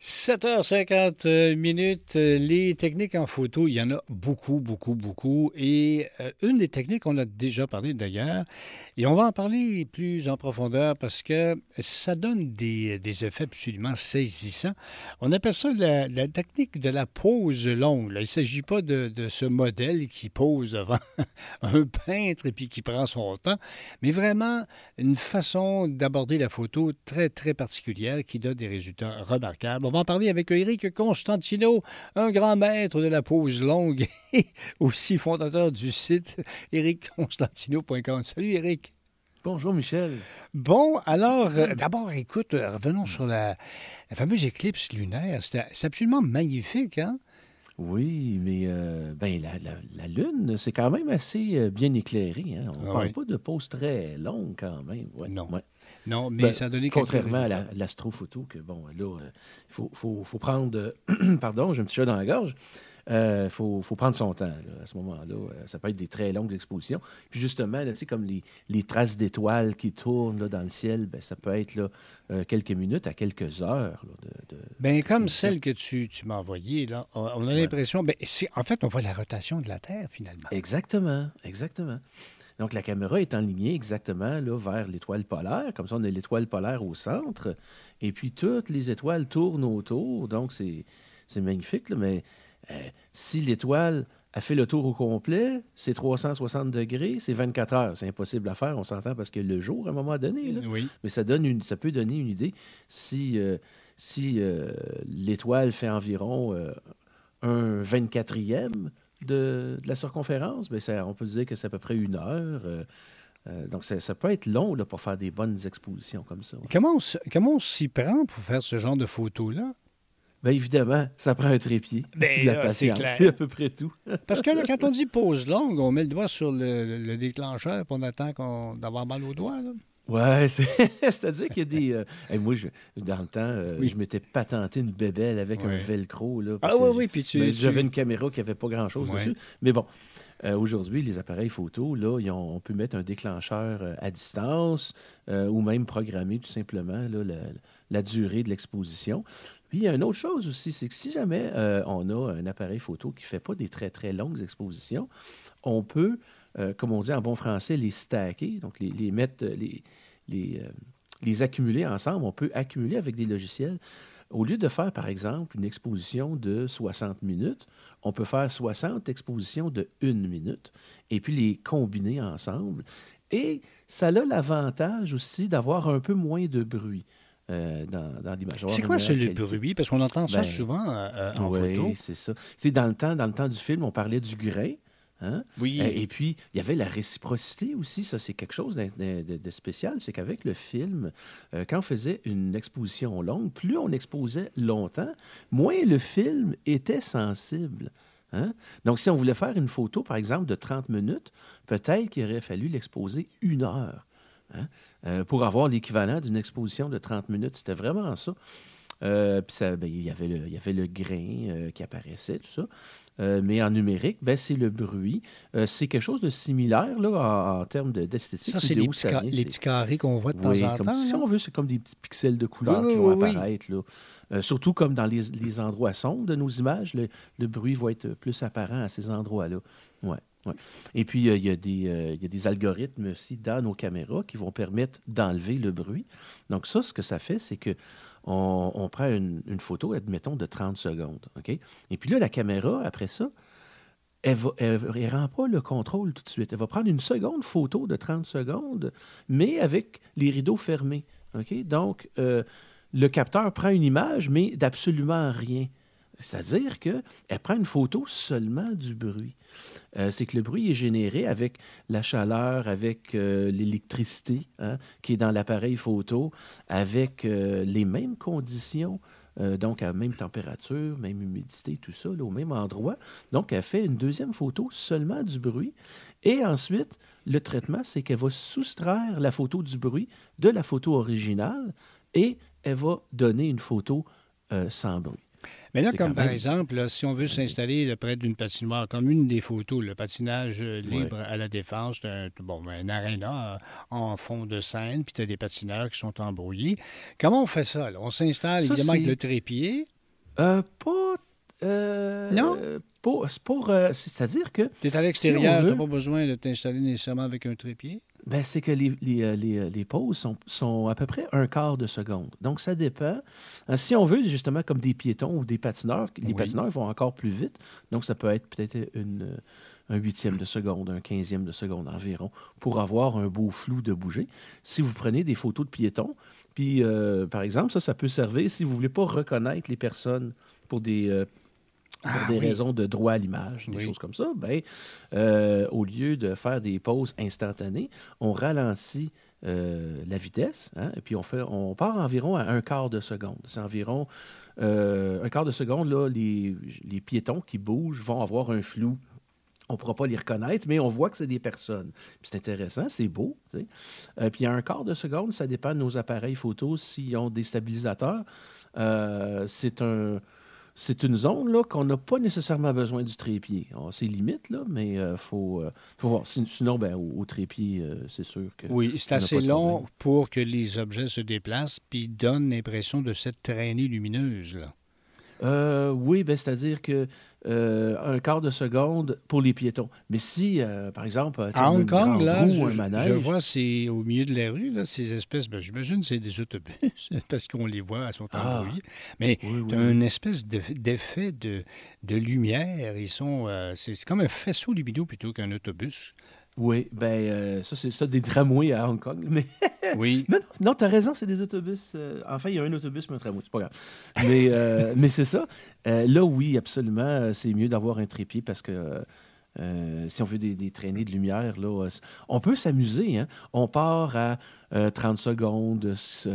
7h50 minutes. Les techniques en photo, il y en a beaucoup, beaucoup, beaucoup. Et une des techniques, on a déjà parlé d'ailleurs, et on va en parler plus en profondeur parce que ça donne des effets absolument saisissants. On appelle ça la technique de la pose longue. Là, il ne s'agit pas de ce modèle qui pose devant un peintre et puis qui prend son temps, mais vraiment une façon d'aborder la photo très, très particulière qui donne des résultats remarquables. On va en parler avec Éric Constantino, un grand maître de la pose longue et aussi fondateur du site ericconstantino.com. Salut Éric. Bonjour Michel. Bon, alors, d'abord, écoute, revenons sur la fameuse éclipse lunaire. C'est absolument magnifique, hein? Oui, mais la Lune, c'est quand même assez bien écéré. Hein? On ne parle pas de pause très longue quand même. Ouais, non. Ouais. Non, mais ça a donné quelques contrairement à résultats. l'astrophoto, que bon, là, il faut prendre... pardon, j'ai un petit chat dans la gorge. Faut prendre son temps là, à ce moment-là. Ça peut être des très longues expositions. Puis justement, là, comme les traces d'étoiles qui tournent là, dans le ciel, ben, ça peut être là, quelques minutes à quelques heures. Là, Bien, comme d'exposition. celle que tu m'as envoyée, là, on a Ouais. l'impression... Ben, en fait, on voit la rotation de la Terre, finalement. Exactement, exactement. Donc, la caméra est enlignée exactement là, vers l'étoile polaire. Comme ça, on a l'étoile polaire au centre. Et puis, toutes les étoiles tournent autour. Donc, c'est magnifique. Là, mais si l'étoile a fait le tour au complet, c'est 360 degrés, c'est 24 heures. C'est impossible à faire, on s'entend, parce que le jour, à un moment donné. Là, Oui. mais ça peut donner une idée si l'étoile fait environ un 24e de la circonférence, bien, on peut dire que c'est à peu près 1 heure. Donc, ça peut être long là, pour faire des bonnes expositions comme ça. Ouais. Comment on s'y prend pour faire ce genre de photos-là? Bien évidemment, ça prend un trépied puis Ben de la là, c'est patience. clair. C'est à peu près tout. Parce que là, quand on dit pause longue, on met le doigt sur le déclencheur puis on attend d'avoir mal aux doigts, là. Ouais, c'est-à-dire qu'il y a des... moi, dans le temps, Oui. je m'étais patenté une bébelle avec un Ouais. velcro. Là, Ah parce oui, que oui, puis j'avais une caméra qui n'avait pas grand-chose Ouais. dessus. Mais bon, aujourd'hui, les appareils photo, là, on peut mettre un déclencheur à distance ou même programmer tout simplement là, la durée de l'exposition. Puis, il y a une autre chose aussi, c'est que si jamais on a un appareil photo qui ne fait pas des très, très longues expositions, on peut, comme on dit en bon français, les stacker, donc les mettre, les, euh, les accumuler ensemble. On peut accumuler avec des logiciels. Au lieu de faire, par exemple, une exposition de 60 minutes, on peut faire 60 expositions de 1 minute et puis les combiner ensemble. Et ça a l'avantage aussi d'avoir un peu moins de bruit dans l'image. C'est Avoir une quoi ça, meilleure le qualité. bruit? Parce qu'on entend ça Ben, souvent en oui, photo. c'est ça. Tu sais, dans le temps du film, on parlait du grain. Hein? Oui. Et puis, il y avait la réciprocité aussi. Ça, c'est quelque chose de spécial. C'est qu'avec le film, quand on faisait une exposition longue, plus on exposait longtemps, moins le film était sensible. Hein? Donc, si on voulait faire une photo, par exemple, de 30 minutes, peut-être qu'il aurait fallu l'exposer 1 heure. Hein? Pour avoir l'équivalent d'une exposition de 30 minutes. C'était vraiment ça. Puis il y avait le grain qui apparaissait, tout ça. Mais en numérique, ben, c'est le bruit. C'est quelque chose de similaire là, en termes d'esthétique Ça, c'est vidéo. Ça vient, les petits carrés qu'on voit de temps oui, en comme temps, si là. on veut, c'est comme des petits pixels de Oui, couleur oui, qui vont oui, oui. apparaître. Là. Surtout comme dans les endroits sombres de nos images, le bruit va être plus apparent à ces endroits-là. Ouais, ouais. Et puis, il y a des algorithmes aussi dans nos caméras qui vont permettre d'enlever le bruit. Donc ça, ce que ça fait, c'est que on prend une photo, admettons, de 30 secondes. OK? Et puis là, la caméra, après ça, elle ne rend pas le contrôle tout de suite. Elle va prendre une seconde photo de 30 secondes, mais avec les rideaux fermés. OK? Donc, le capteur prend une image, mais d'absolument rien. C'est-à-dire qu'elle prend une photo seulement du bruit. C'est que le bruit est généré avec la chaleur, avec l'électricité hein, qui est dans l'appareil photo, avec les mêmes conditions, donc à même température, même humidité, tout ça, là, au même endroit. Donc, elle fait une deuxième photo seulement du bruit. Et ensuite, le traitement, c'est qu'elle va soustraire la photo du bruit de la photo originale et elle va donner une photo sans bruit. Mais là, C'est comme quand par même... exemple, là, si on veut s'installer là, près d'une patinoire, comme une des photos, le patinage Ouais. libre à la Défense, c'est un aréna en fond de scène, puis tu as des patineurs qui sont embrouillés. Comment on fait ça, là? On s'installe Ça, évidemment avec le c'est... trépied. Pas. Non? C'est-à-dire que. Tu es à l'extérieur, tu n'as pas besoin de t'installer nécessairement avec un trépied? Ben, c'est que les pauses sont à peu près un quart de seconde. Donc, ça dépend. Si on veut, justement, comme des piétons ou des patineurs, les patineurs vont encore plus vite. Donc, ça peut être peut-être un huitième de seconde, un 15e de seconde environ, pour avoir un beau flou de bouger. Si vous prenez des photos de piétons, puis, par exemple, ça peut servir si vous ne voulez pas reconnaître les personnes pour des raisons de droit à l'image, des choses comme ça, ben, au lieu de faire des pauses instantanées, on ralentit la vitesse, hein, et puis on part environ à un quart de seconde. C'est environ un quart de seconde, là, les piétons qui bougent vont avoir un flou. On ne pourra pas les reconnaître, mais on voit que c'est des personnes. Puis c'est intéressant, c'est beau. Puis à un quart de seconde, ça dépend de nos appareils photos s'ils ont des stabilisateurs. C'est une zone là, qu'on n'a pas nécessairement besoin du trépied. C'est limite, là, mais il faut voir. Sinon, ben, au trépied, c'est sûr que. Oui, c'est assez long pour que les objets se déplacent puis donnent l'impression de cette traînée lumineuse, là. Oui, ben, c'est-à-dire que un quart de seconde pour les piétons. Mais si, par exemple, à Hong Kong, là, un manège, je vois, c'est au milieu de la rue, là, ces espèces, ben, j'imagine que c'est des autobus, parce qu'on les voit, elles sont embrouillées. Mais tu as une espèce d'effet de lumière. Ils sont, c'est comme un faisceau lumineux plutôt qu'un autobus. Oui, ben ça, c'est ça, des tramways à Hong Kong. Mais oui. Non, tu as raison, c'est des autobus. Enfin, il y a un autobus, mais un tramway, c'est pas grave. Mais c'est ça. Là, oui, absolument, c'est mieux d'avoir un trépied parce que si on veut des traînées de lumière, là, on peut s'amuser. Hein? On part à 30 secondes,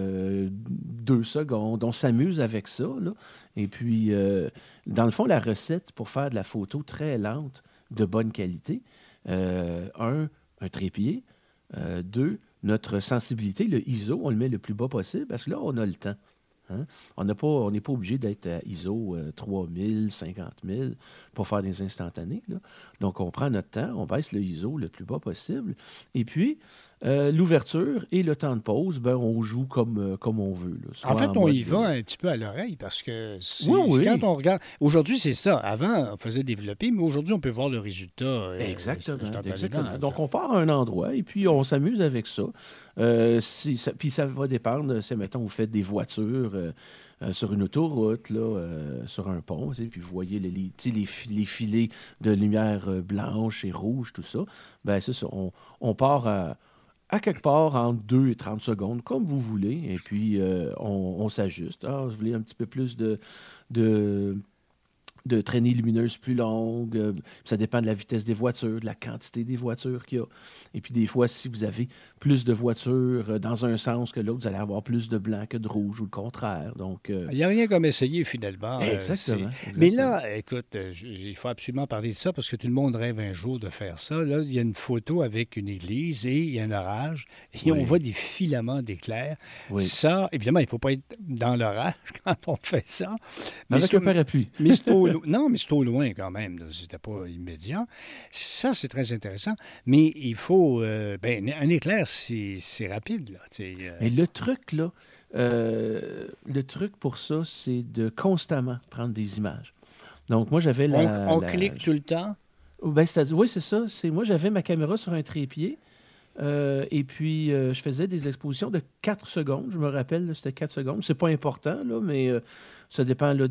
2 secondes. On s'amuse avec ça. Là. Et puis, dans le fond, la recette pour faire de la photo très lente, de bonne qualité, un trépied. 2, notre sensibilité, le ISO, on le met le plus bas possible parce que là, on a le temps. Hein? On n'est pas obligé d'être à ISO 3000, 50 000 pour faire des instantanés. Là. Donc, on prend notre temps, on baisse le ISO le plus bas possible. Et puis, l'ouverture et le temps de pause, ben, on joue comme on veut. Là. En fait, on y va un petit peu à l'oreille parce que oui. Quand on regarde... Aujourd'hui, c'est ça. Avant, on faisait développer, mais aujourd'hui, on peut voir le résultat. Exactement. Donc, on part à un endroit et puis on s'amuse avec ça. Puis ça va dépendre, si, mettons, vous faites des voitures sur une autoroute, là, sur un pont, puis vous voyez les filets de lumière blanche et rouge, tout ça. Ben c'est ça. On part à quelque part entre 2 et 30 secondes, comme vous voulez, et puis on s'ajuste. Vous voulez un petit peu plus de traînées lumineuses plus longues. Ça dépend de la vitesse des voitures, de la quantité des voitures qu'il y a. Et puis des fois, si vous avez plus de voitures dans un sens que l'autre, vous allez avoir plus de blanc que de rouge ou le contraire. Donc, il n'y a rien comme essayer finalement. Exactement. Mais là, écoute, il faut absolument parler de ça parce que tout le monde rêve un jour de faire ça. Là, il y a une photo avec une église et il y a un orage et on voit des filaments d'éclairs. Oui. Ça, évidemment, il ne faut pas être dans l'orage quand on fait ça. Mais avec un parapluie. Non, mais c'est au loin quand même. C'était pas immédiat. Ça, c'est très intéressant. Mais il faut... un éclair, c'est rapide. Là, Mais le truc, là, le truc pour ça, c'est de constamment prendre des images. Donc, moi, j'avais On clique tout le temps? Ben, c'est-à-dire, oui, c'est ça. Moi, j'avais ma caméra sur un trépied. Et puis, je faisais des expositions de 4 secondes. Je me rappelle, là, c'était 4 secondes. C'est pas important, là, mais ça dépend là,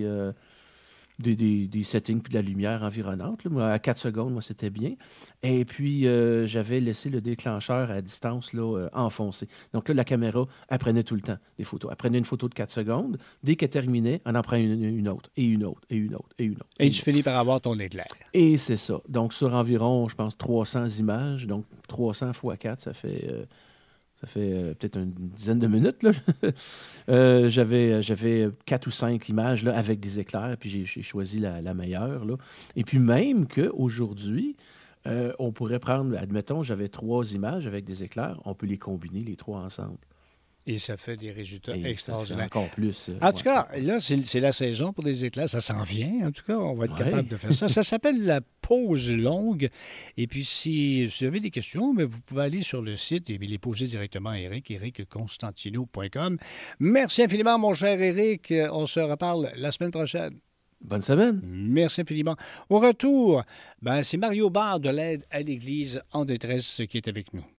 des settings puis de la lumière environnante. Là. Moi, à 4 secondes, moi, c'était bien. Et puis, j'avais laissé le déclencheur à distance là, enfoncé. Donc là, la caméra, elle prenait tout le temps des photos. Elle prenait une photo de 4 secondes. Dès qu'elle terminait, on en prend une autre, et une autre, et une autre, et une autre. Et tu finis par avoir ton éclair. Et c'est ça. Donc, sur environ, je pense, 300 images. Donc, 300 x 4, ça fait... Ça fait peut-être une dizaine de minutes. Là. J'avais 4 ou 5 images là, avec des éclairs, puis j'ai choisi la meilleure. Là. Et puis même qu'aujourd'hui, on pourrait prendre, admettons, j'avais 3 images avec des éclairs, on peut les combiner, les 3 ensemble. Et ça fait des résultats Et extraordinaires. encore plus. En tout cas, là, c'est la saison pour des éclats. Ça s'en vient. En tout cas, on va être capable de faire ça. Ça s'appelle la pause longue. Et puis, si vous avez des questions, mais vous pouvez aller sur le site et les poser directement à Éric, ericconstantino.com. Merci infiniment, mon cher Éric. On se reparle la semaine prochaine. Bonne semaine. Merci infiniment. Au retour, c'est Mario Barre de l'Aide à l'Église en détresse qui est avec nous.